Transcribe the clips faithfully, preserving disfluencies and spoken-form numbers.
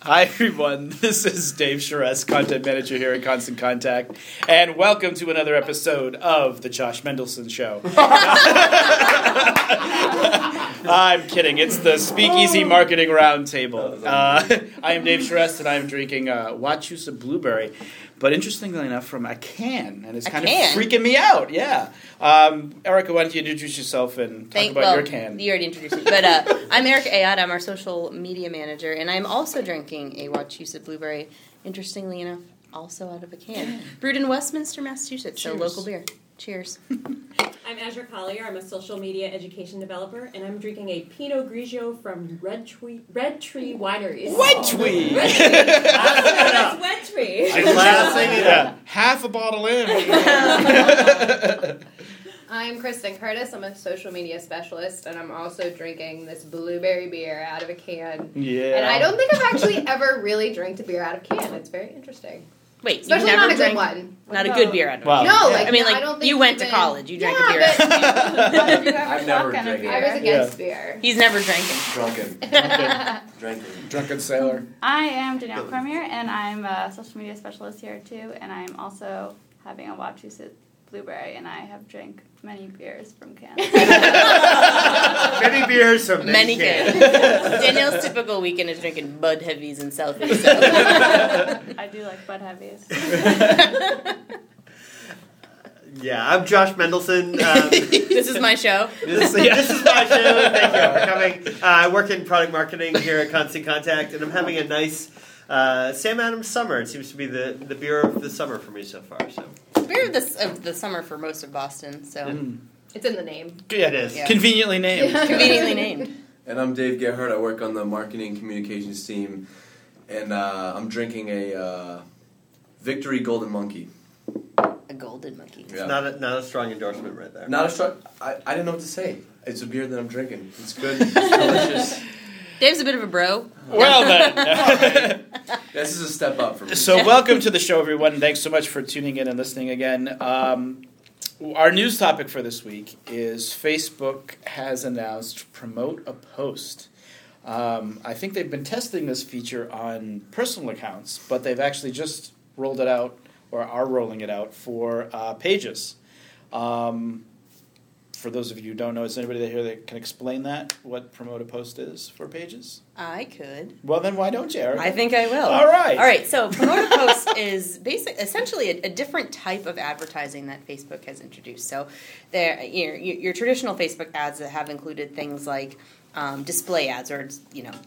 Hi, everyone. This is Dave Charest, Content Manager here at Constant Contact, and welcome to another episode of The Josh Mendelson Show. I'm kidding. It's the Speakeasy Marketing Roundtable. Uh, I am Dave Charest, and I am drinking uh, Wachusett Blueberry, but interestingly enough, from a can, and it's a kind can? of freaking me out. Yeah. Um, Erica, why don't you introduce yourself and talk Thank, about well, your can? You already introduced me. But uh, I'm Erica Ayad. I'm our social media manager, and I'm also drinking a Wachusett Blueberry, interestingly enough, also out of a can. Brewed in Westminster, Massachusetts, Cheers. so local beer. Cheers. I'm Azure Collier. I'm a social media education developer, and I'm drinking a Pinot Grigio from Red Tree, Red Tree Wineries. Red Tree! Red Tree! That's Red Tree. Yeah. Half a bottle in. I'm Kristen Curtis. I'm a social media specialist, and I'm also drinking this blueberry beer out of a can. Yeah. And I don't think I've actually ever really drank a beer out of can. It's very interesting. Wait, Especially you've never not a good drank, one. Not a good beer out of a Wow. can. No, Yeah. like I mean, I like, don't think you went to even- college. You drank yeah, a beer. But, I've I've never drank I was against beer. He's never drinking. Drunken. Drinking. Drunken sailor. I am Danielle Cormier, and I'm a social media specialist here too, and I'm also having a Wachusett Blueberry, and I have drank many beers from cans. Many beers from Many cans. cans. Danielle's typical weekend is drinking Bud Heavies and Selfies. So. I do like Bud Heavies. Yeah, I'm Josh Mendelson. Um, This is my show. this, is, this is my show. Thank you for coming. Uh, I work in product marketing here at Constant Contact, and I'm having a nice uh, Sam Adams summer. It seems to be the, the beer of the summer for me so far. So Beer of the, of the summer for most of Boston, so Mm. It's in the name. Yeah, it is. Yeah. Conveniently named. conveniently named. And I'm Dave Gerhardt. I work on the marketing communications team, and uh, I'm drinking a uh, Victory Golden Monkey. A golden monkey. Yeah. Not a, not a strong endorsement right there. Not a strong. I, I didn't know what to say. It's a beer that I'm drinking. It's good. It's delicious. Dave's a bit of a bro. Well then. This is a step up for me. So welcome to the show, everyone. Thanks so much for tuning in and listening again. Um, our news topic for this week is Facebook has announced Promote a Post. Um, I think they've been testing this feature on personal accounts, but they've actually just rolled it out, or are rolling it out, for uh, pages. Um, for those of you who don't know, is anybody here that can explain that, what Promote a Post is for pages? I could. Well, then why don't you, Erica? I think I will. All right. All right. So Promote a Post is basic, essentially a, a different type of advertising that Facebook has introduced. So there, you know, your, your traditional Facebook ads that have included things like um, display ads, or you know,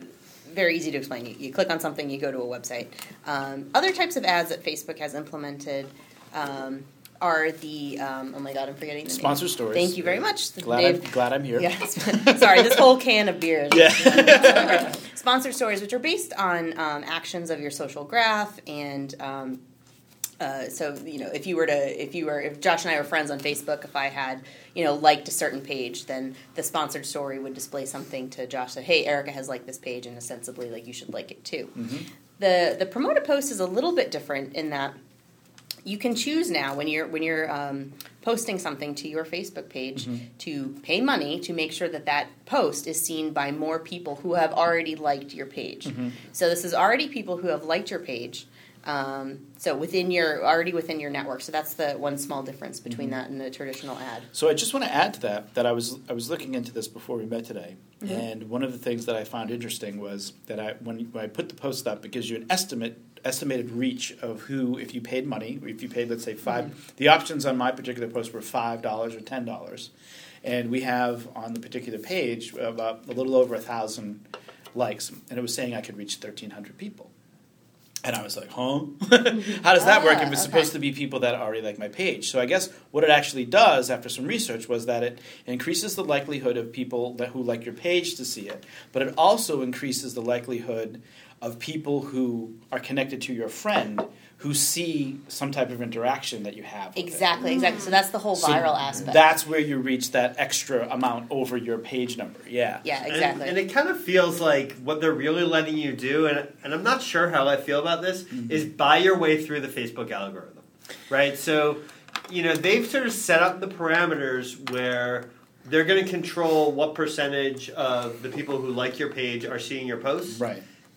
very easy to explain. You, you click on something, you go to a website. Um, other types of ads that Facebook has implemented. Um, are the, um, oh my god, I'm forgetting the Sponsor name. stories. Thank you very much. Glad, Dave. I'm, glad I'm here. Yes. Sorry, this whole can of beer. is- Yeah. Sponsored stories, which are based on um, actions of your social graph, and um, uh, so you know, if you were to, if you were, if Josh and I were friends on Facebook, if I had, you know, liked a certain page, then the sponsored story would display something to Josh that, hey, Erica has liked this page, and ostensibly, like, you should like it too. Mm-hmm. The the Promote a Post is a little bit different in that you can choose now when you're when you're um, posting something to your Facebook page Mm-hmm. to pay money to make sure that that post is seen by more people who have already liked your page. Mm-hmm. So this is already people who have liked your page. Um, so within your already within your network. So that's the one small difference between Mm-hmm. that and the traditional ad. So I just want to add to that that I was I was looking into this before we met today, Mm-hmm. and one of the things that I found interesting was that I when, when I put the post up, it gives you an estimate estimated reach of who, if you paid money, if you paid, let's say five. Mm-hmm. The options on my particular post were five dollars or ten dollars, and we have on the particular page about a little over a thousand likes, and it was saying I could reach thirteen hundred people. And I was like, huh? How does that work if it's Ah, okay. supposed to be people that already like my page? So I guess what it actually does, after some research, was that it increases the likelihood of people that who like your page to see it, but it also increases the likelihood of people who are connected to your friend who see some type of interaction that you have with Exactly, it. exactly. So that's the whole So viral aspect. That's where you reach that extra amount over your page number. Yeah. yeah, And- exactly. And, it kind of feels like what they're really letting you do, and, and I'm not sure how I feel about this, Mm-hmm. is buy your way through the Facebook algorithm, right? So, you know, they've sort of set up the parameters where they're going to control what percentage of the people who like your page are seeing your posts. Right.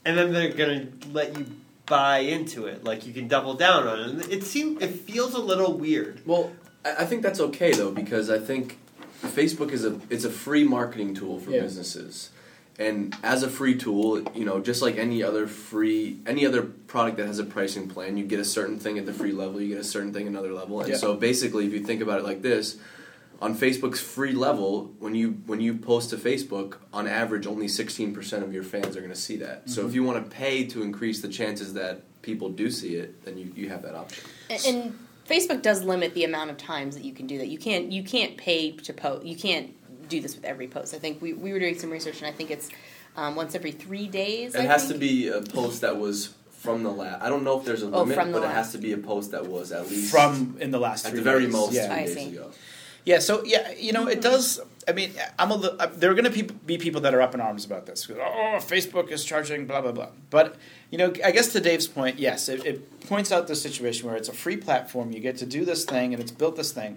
and then they're going to let you buy into it. Like, you can double down on it. And it seems, it feels a little weird. Well, I I think that's okay though, because I think Facebook is a it's a free marketing tool for Yeah. businesses. And as a free tool, you know, just like any other free, any other product that has a pricing plan, you get a certain thing at the free level, you get a certain thing at another level. And Yeah. so basically, if you think about it like this, on Facebook's free level, when you when you post to Facebook, on average, only sixteen percent of your fans are going to see that. Mm-hmm. So if you want to pay to increase the chances that people do see it, then you, you have that option. And, and Facebook does limit the amount of times that you can do that. You can't you can't pay to post. You can't do this with every post. I think we, we were doing some research, and I think it's um, once every three days. It I has think. to be a post that was from the last. I don't know if there's a Oh, limit, from the but it last. has to be a post that was at least From in the last at three the very days. most Yeah. three I days see. ago. Yeah, so yeah, you know, it does. I mean, I'm a. li- uh, There are going to be people that are up in arms about this. Oh, Facebook is charging blah blah blah. But you know, I guess to Dave's point, yes, it, it points out the situation where it's a free platform. You get to do this thing, and it's built this thing.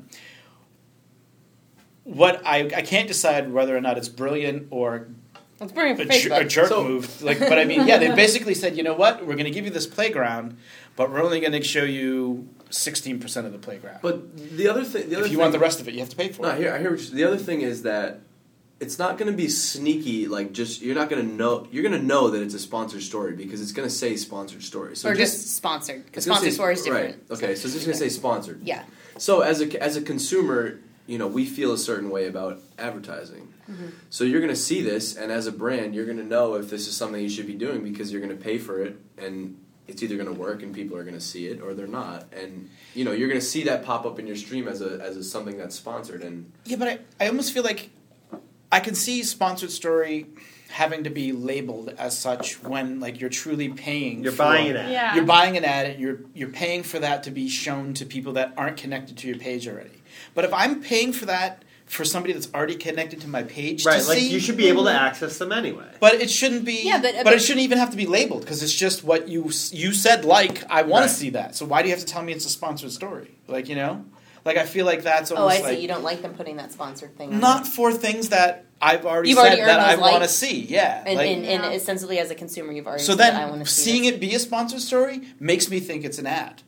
What I I can't decide whether or not it's brilliant or Let's bring it a, for jer- a Facebook. jerk So- move. Like, but I mean, yeah, they basically said, you know what, we're going to give you this playground, but we're only going to show you sixteen percent of the playground. But the other thing, the other if you thing, want the rest of it, you have to pay for no, it. I hear, I hear. What you, the other thing is that it's not going to be sneaky. Like, just you're not going to know. You're going to know that it's a sponsored story because it's going to say sponsored story. So or just sponsored, because it's gonna sponsored say- story is different. Right. Okay. So it's just going to say sponsored. Yeah. So as a as a consumer, you know, we feel a certain way about advertising. Mm-hmm. So you're going to see this, and as a brand, you're going to know if this is something you should be doing because you're going to pay for it, and it's either going to work and people are going to see it, or they're not. And you know, you're going to see that pop up in your stream as a as a, something that's sponsored. And Yeah, but I, I almost feel like I can see sponsored story having to be labeled as such when like you're truly paying. You're for, buying an ad. Yeah. You're buying an ad, and you're you're paying for that to be shown to people that aren't connected to your page already. But if I'm paying for that for somebody that's already connected to my page, Right, to like see, you should be able to access them anyway. But it shouldn't be. Yeah, but- but, but- it shouldn't even have to be labeled because it's just what you you said. Like I want Right. to see that. So why do you have to tell me it's a sponsored story? Like you know, like I feel like that's Oh, I almost see. like You don't like them putting that sponsored thing on not there. for things that I've already You've said already earned that I those want to likes. see. Yeah, And, like, and, and Yeah. essentially, as a consumer, you've already so said, I then want to see seeing this. it be a sponsored story makes me think it's an ad.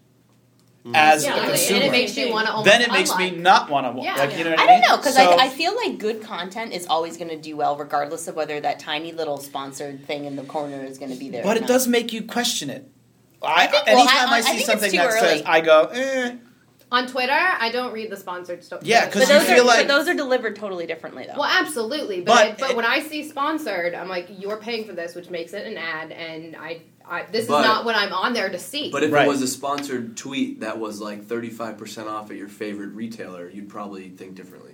As Yeah, a and it- consumer, and it makes you want to almost then it makes me unlike. not want to. Yeah. like you know, what I I, don't mean? know, because So- I, I feel like good content is always going to do well, regardless of whether that tiny little sponsored thing in the corner is going to be there. but or it not. does make you question it. I, I think- well, anytime I- I, I see think it's something too that early. says, I go, eh. On Twitter, I don't read the sponsored stuff. Yeah, 'cause But you those, feel are, like- but those are delivered totally differently, though. Well, absolutely, But but I, but it- when I see sponsored, I'm like, you're paying for this, which makes it an ad, and I, I this But- is not what I'm on there to see. but if Right. it was a sponsored tweet that was like thirty-five percent off at your favorite retailer, you'd probably think differently.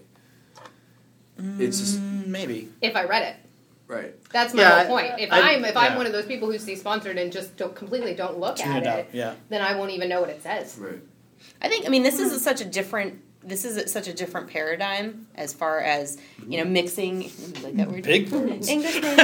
It's just Mm, maybe. if I read it, right. that's my Yeah, whole point. If I- I, am if I'm yeah. one of those people who see sponsored and just don't, completely don't look Tune at it it, out. Yeah. then I won't even know what it says. Right. I think. I mean, this is such a different. This is a, such a different paradigm as far as you know mixing. You like that word? Big words. English major.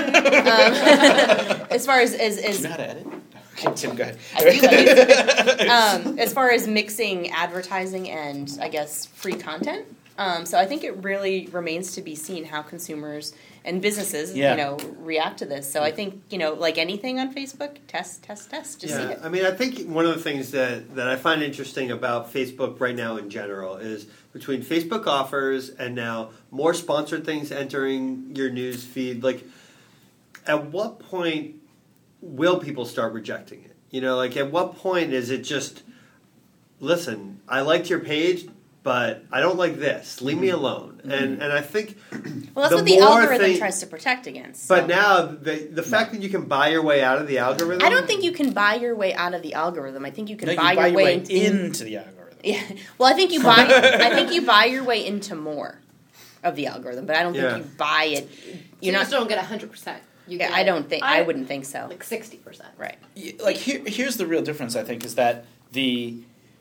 um, as far as as, Do as you know how to edit? Okay, Tim, go ahead. I do, I do. um, as far as mixing advertising and I guess free content. Um, so I think it really remains to be seen how consumers and businesses, Yeah. you know, react to this. So I think you know, like anything on Facebook, test, test, test, just see Yeah, it. I mean, I think one of the things that, that I find interesting about Facebook right now in general is between Facebook offers and now more sponsored things entering your news feed. Like, at what point will people start rejecting it? You know, like at what point is it just, listen, I liked your page, but I don't like this. Leave me alone. Mm-hmm. And and I think Well, that's the what the more algorithm thing- tries to protect against. But so. now the the fact that you can buy your way out of the algorithm. I don't think you can buy your way out of the algorithm. I think you can No, you buy, buy your way, in, in, into the algorithm. Yeah. Well, I think you buy. I think you buy your way into more of the algorithm, but I don't think Yeah. you buy it. So You're you not. just don't get one hundred percent. You Yeah, get I don't think. I, I- wouldn't think so. like sixty percent. Right. Y- Like here, here's the real difference. I think is that the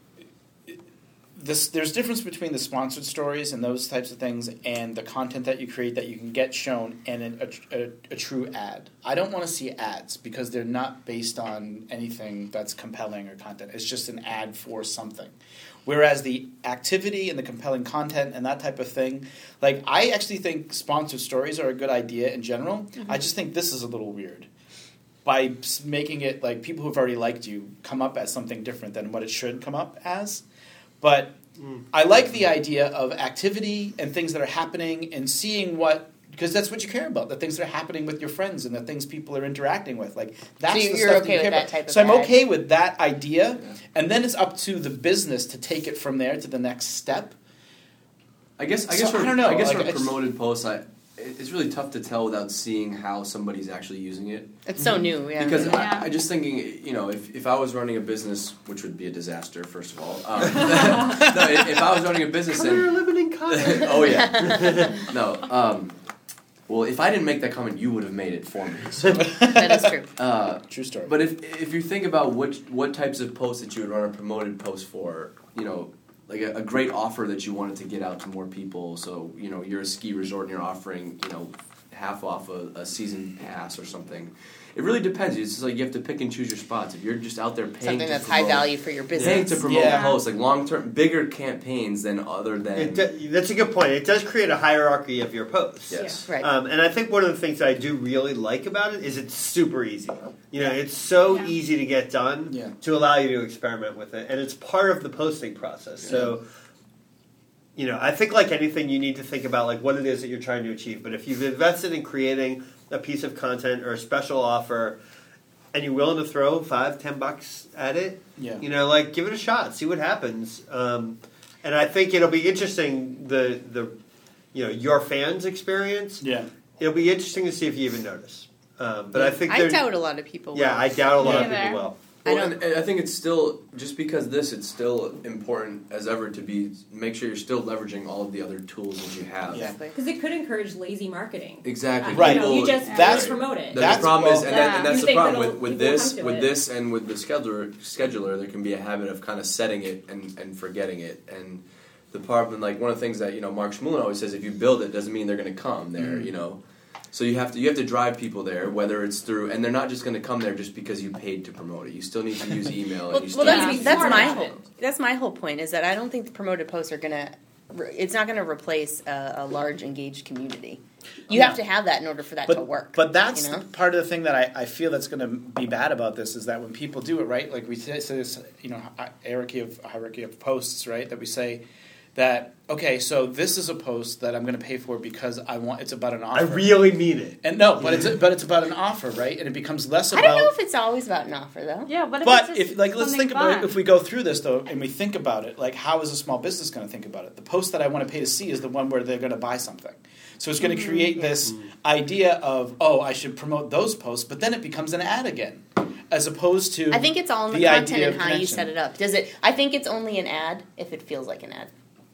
this there's difference between the sponsored stories and those types of things and the content that you create that you can get shown and a, a, a true ad. I don't want to see ads because they're not based on anything that's compelling or content. It's just an ad for something. Whereas the activity and the compelling content and that type of thing, like I actually think sponsored stories are a good idea in general. I just think this is a little weird. by s- making it like people who've already liked you come up as something different than what it should come up as. But Mm. I like the idea of activity and things that are happening and seeing what, because that's what you care about, the things that are happening with your friends and the things people are interacting with. Like that's So the you're stuff okay that you with care that about. type of So I'm ad? okay with that idea, Yeah. and then it's up to the business to take it from there to the next step. I guess I So, guess for, I don't know, I guess like, for it's- promoted posts, I it- it's really tough to tell without seeing how somebody's actually using it. It's so new, yeah. Because Yeah. I, I just thinking, you know, if, if I was running a business, which would be a disaster, first of all. Um, no, if, if I was running a business, Clear then limiting comment. oh yeah, no. Um, well, if I didn't make that comment, you would have made it for me. So, That is true. uh, True story. but if if you think about what what types of posts that you would run a promoted post for, you know, like a, a great offer that you wanted to get out to more people. So you know, you're a ski resort and you're offering, you know, half off a, a season pass or something. It really depends. It's just like you have to pick and choose your spots. If you're just out there paying Something to that's promote, high value for your paying business. to promote Yeah. posts, like long term, bigger campaigns than other than It do, that's a good point. It does create a hierarchy of your posts. yes. Right. Um, and I think one of the things that I do really like about it is it's super easy. You know, it's so Yeah. easy to get done Yeah. to allow you to experiment with it, and it's part of the posting process. So, you know, I think like anything, you need to think about like what it is that you're trying to achieve. But if you've invested in creating a piece of content or a special offer, and you're willing to throw five, ten bucks at it, Yeah. you know, like give it a shot, see what happens. Um, and I think it'll be interesting the the you know your fans' experience. Yeah. It'll be interesting to see if you even notice. Um, but I think I there- doubt a lot of people Yeah, will. I doubt a lot Me of people either. will. I Well, don't- and, and I think it's still just because this, it's still important as ever to be make sure you're still leveraging all of the other tools that you have. Yeah. Exactly. Because it could encourage lazy marketing. Exactly. Right. You know, you People- just That's- promote it. The, That's- the problem is, well- and, that, and Yeah. that's You the think problem that'll- with, with people will this, come to with it. this, and with the scheduler. Scheduler, there can be a habit of kind of setting it and, and forgetting it. And the problem, like one of the things that you know, Mark Schmulin always says, if you build it, doesn't mean they're going to come there. Mm. You know, so you have to you have to drive people there, whether it's through, and they're not just going to come there just because you paid to promote it. You still need to use email. Well, and you well still that's, need be to that's smart my about whole it. that's my whole point is that I don't think the promoted posts are gonna. It's not going to replace a, a large engaged community. You No. have to have that in order for that But, to work. but that's you know? the part of the thing that I, I feel that's going to be bad about this is that when people do it, right, like we say, say this, you know, hi- hierarchy of hierarchy of posts, right, that we say that, okay, so this is a post that I'm going to pay for because I want, it's about an offer. I really mean it. And no, but it's but it's about an offer, right? And it becomes less I about. don't know if it's always about an offer though. Yeah, but if But it's just if like let's something think about fun. it. If we go through this though, and we think about it, like how is a small business going to think about it? The post that I want to pay to see is the one where they're going to buy something. So it's going to create this idea of oh, I should promote those posts, but then it becomes an ad again, as opposed to. I think it's all in the, the content idea and of how you connection. set it up. Does it? I think it's only an ad if it feels like an ad.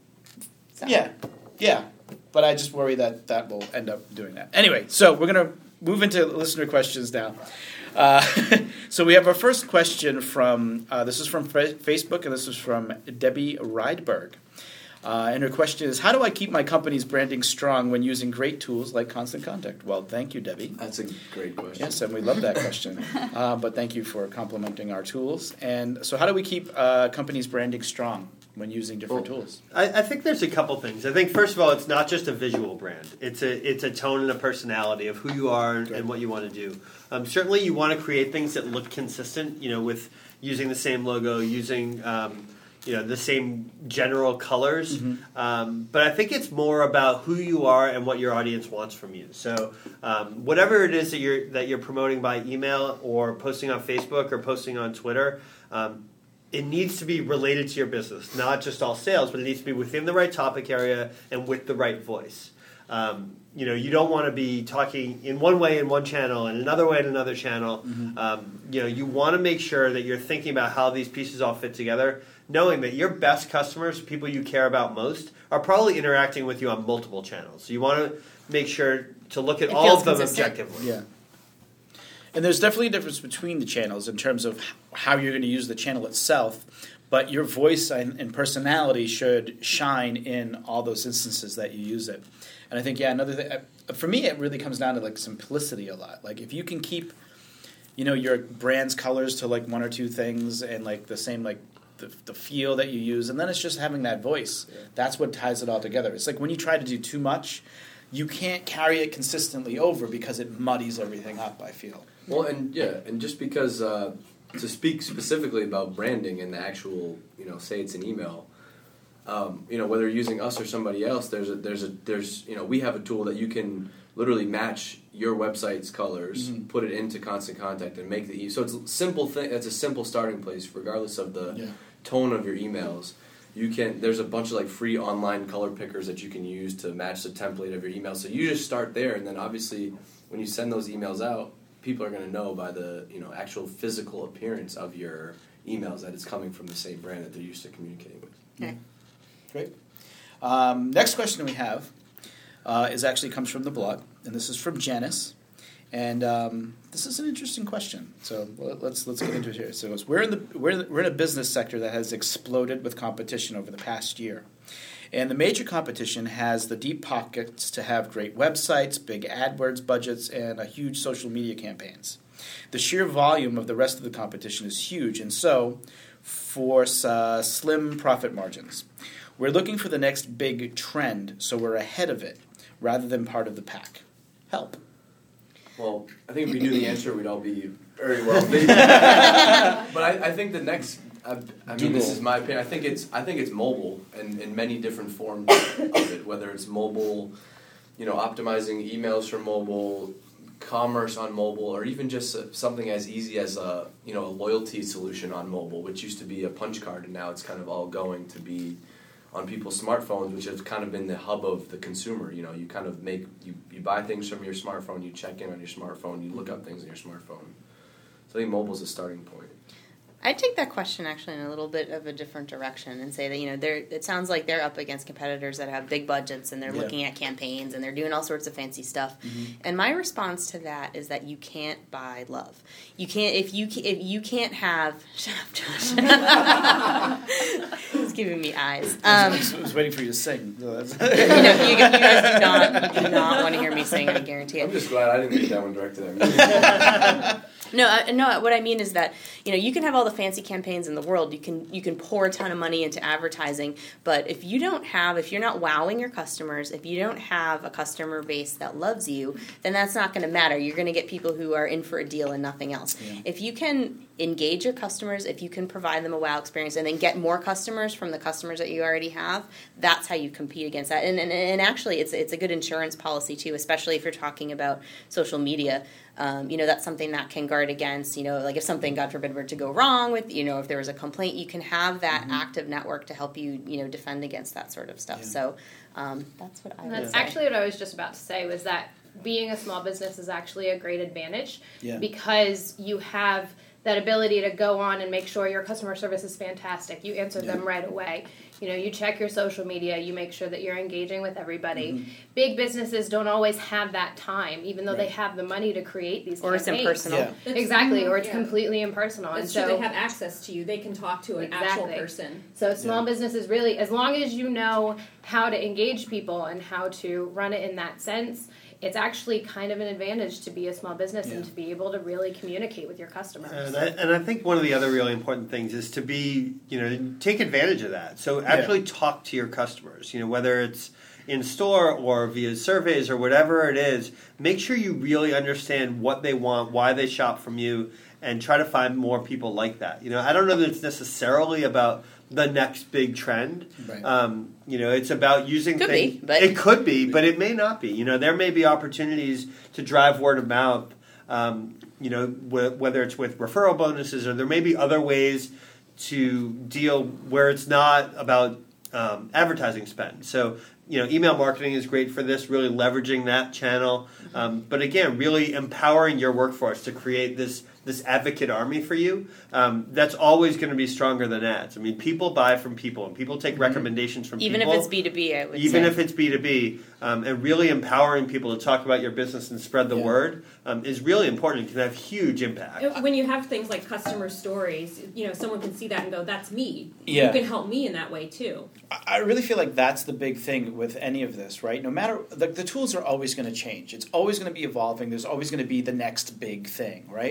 So. Yeah, yeah, but I just worry that that will end up doing that. Anyway, so we're going to move into listener questions now. Uh, so we have our first question from, uh, this is from Fa- Facebook, and this is from Debbie Rydberg. Uh, and her question is, how do I keep my company's branding strong when using great tools like Constant Contact? Well, thank you, Debbie. That's a great question. Yes, and we love that question. Uh, but thank you for complimenting our tools. And so how do we keep uh, companies' branding strong when using different Well, tools? I, I think there's a couple things. I think first of all, it's not just a visual brand. It's a it's a tone and a personality of who you are and, and what you want to do. Um, certainly, you want to create things that look consistent. You know, with using the same logo, using um, you know the same general colors. Mm-hmm. Um, but I think it's more about who you are and what your audience wants from you. So um, whatever it is that you're that you're promoting by email or posting on Facebook or posting on Twitter. Um, It needs to be related to your business, not just all sales, but it needs to be within the right topic area and with the right voice. Um, you know, you don't want to be talking in one way in one channel and another way in another channel. Mm-hmm. Um, you know, you want to make sure that you're thinking about how these pieces all fit together, knowing that your best customers, people you care about most, are probably interacting with you on multiple channels. So you want to make sure to look at It all feels of them consistent. objectively. Yeah. And there's definitely a difference between the channels in terms of how you're going to use the channel itself, but your voice and, and personality should shine in all those instances that you use it. And I think, yeah, another thing, uh, for me, it really comes down to like simplicity a lot. Like if you can keep, you know, your brand's colors to like one or two things and like the same like the, the feel that you use, and then it's just having that voice. Yeah. That's what ties it all together. It's like when you try to do too much, you can't carry it consistently over because it muddies everything up, I feel. Well, and yeah, and just because uh, to speak specifically about branding and the actual, you know, say it's an email, um, you know, whether you're using us or somebody else, there's a there's a there's you know we have a tool that you can literally match your website's colors, mm-hmm. put it into Constant Contact, and make the e- so it's a simple thing. It's a simple starting place, regardless of the yeah. tone of your emails. You can. There's a bunch of like free online color pickers that you can use to match the template of your email. So you just start there, and then obviously when you send those emails out, people are going to know by the you know actual physical appearance of your emails that it's coming from the same brand that they're used to communicating with. Yeah. Great. Um, next question we have uh, is actually comes from the blog, and this is from Janice. And um, this is an interesting question. So let's let's get into it here. So it goes, we're in the we're in the, we're in a business sector that has exploded with competition over the past year, and the major competition has the deep pockets to have great websites, big AdWords budgets, and a huge social media campaigns. The sheer volume of the rest of the competition is huge, and so force uh, slim profit margins. We're looking for the next big trend, so we're ahead of it rather than part of the pack. Help. Well, I think if we knew the answer, we'd all be very wealthy. But I, I think the next, I, I mean, this is my opinion. I think it's, I think it's mobile and in many different forms of it. Whether it's mobile, you know, optimizing emails for mobile, commerce on mobile, or even just uh, something as easy as a, you know, a loyalty solution on mobile, which used to be a punch card, and now it's kind of all going to be on people's smartphones, which has kind of been the hub of the consumer. You know, you kind of make, you, you buy things from your smartphone, you check in on your smartphone, you look up things on your smartphone. So I think mobile's a starting point. I'd take that question actually in a little bit of a different direction and say that, you know, they're, it sounds like they're up against competitors that have big budgets and they're yeah. looking at campaigns and they're doing all sorts of fancy stuff. Mm-hmm. And my response to that is that you can't buy love. You can't, if you, if you can't have, shut up, Josh. He's giving me eyes. Um, I, was, I was waiting for you to sing. you know, you, you guys do not, you do not want to hear me sing, I guarantee it. I'm just glad I didn't get that one directed at me. No, uh, no. What I mean is that, you know, you can have all the fancy campaigns in the world. You can you can pour a ton of money into advertising, but if you don't have, if you're not wowing your customers, if you don't have a customer base that loves you, then that's not going to matter. You're going to get people who are in for a deal and nothing else. Yeah. If you can engage your customers, if you can provide them a wow experience, and then get more customers from the customers that you already have, that's how you compete against that. And and, and actually, it's it's a good insurance policy too, especially if you're talking about social media. Um, you know, that's something that can guard against, you know, like if something, God forbid, were to go wrong with, you know, if there was a complaint, you can have that mm-hmm. active network to help you, you know, defend against that sort of stuff. Yeah. So um, that's what I and would that's say. Actually what I was just about to say was that being a small business is actually a great advantage yeah. because you have that ability to go on and make sure your customer service is fantastic. You answer yeah. them right away. You know, you check your social media, you make sure that you're engaging with everybody. Mm-hmm. Big businesses don't always have that time, even though right. they have the money to create these or campaigns. Or it's impersonal. Yeah. Exactly, mm-hmm. or it's yeah. completely impersonal. That's and true, so, they have access to you. They can talk to an exactly. actual person. So small yeah. businesses really, as long as you know how to engage people and how to run it in that sense, it's actually kind of an advantage to be a small business yeah. and to be able to really communicate with your customers. And I, and I think one of the other really important things is to be, you know, take advantage of that. So actually yeah. talk to your customers, you know, whether it's in store or via surveys or whatever it is, make sure you really understand what they want, why they shop from you, and try to find more people like that. You know, I don't know that it's necessarily about the next big trend. Right. Um, you know, it's about using could things. Be, but it could be, but it may not be. You know, there may be opportunities to drive word of mouth. Um, you know, wh- whether it's with referral bonuses or there may be other ways to deal where it's not about um, advertising spend. So, you know, email marketing is great for this, really leveraging that channel. Um, but again, really empowering your workforce to create this this advocate army for you. Um, that's always going to be stronger than ads. I mean, people buy from people, and people take mm-hmm. recommendations from even people. Even if it's B two B, I would Even say. if it's B two B. Um, and really empowering people to talk about your business and spread the yeah. word um, is really important. It can have huge impact. When you have things like customer stories, you know, someone can see that and go, that's me. Yeah. You can help me in that way, too. I really feel like that's the big thing with any of this, right? No matter, the, the tools are always going to change. It's always going to be evolving. There's always going to be the next big thing, right?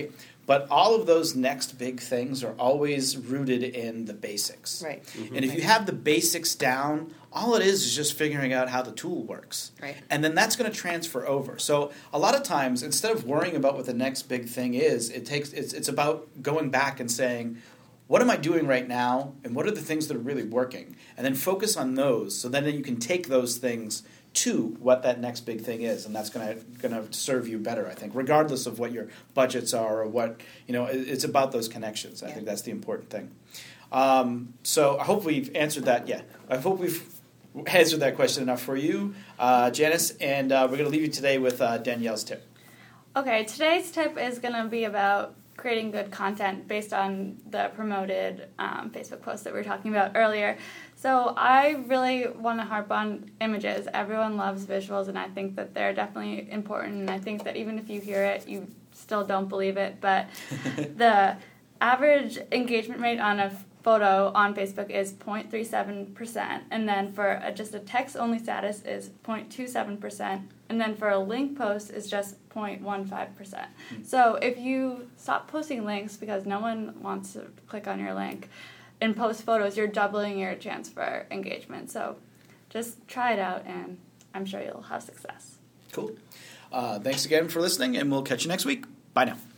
But all of those next big things are always rooted in the basics. Right. And if you have the basics down, all it is is just figuring out how the tool works. Right. And then that's going to transfer over. So a lot of times, instead of worrying about what the next big thing is, it takes it's it's about going back and saying, what am I doing right now, and what are the things that are really working? And then focus on those, so then you can take those things to what that next big thing is, and that's going to going to serve you better, I think, regardless of what your budgets are or what, you know, it- it's about those connections. I Yeah. think that's the important thing. Um, so I hope we've answered that. Yeah, I hope we've answered that question enough for you, uh, Janice, and uh, we're going to leave you today with uh, Danielle's tip. Okay, today's tip is going to be about creating good content based on the promoted um, Facebook post that we were talking about earlier. So I really want to harp on images. Everyone loves visuals, and I think that they're definitely important. And I think that even if you hear it, you still don't believe it. But the average engagement rate on a photo on Facebook is zero point three seven percent, and then for a, just a text-only status is zero point two seven percent, and then for a link post is just zero point one five percent. So if you stop posting links because no one wants to click on your link and post photos, you're doubling your chance for engagement. So just try it out, and I'm sure you'll have success. Cool. Uh, thanks again for listening, and we'll catch you next week. Bye now.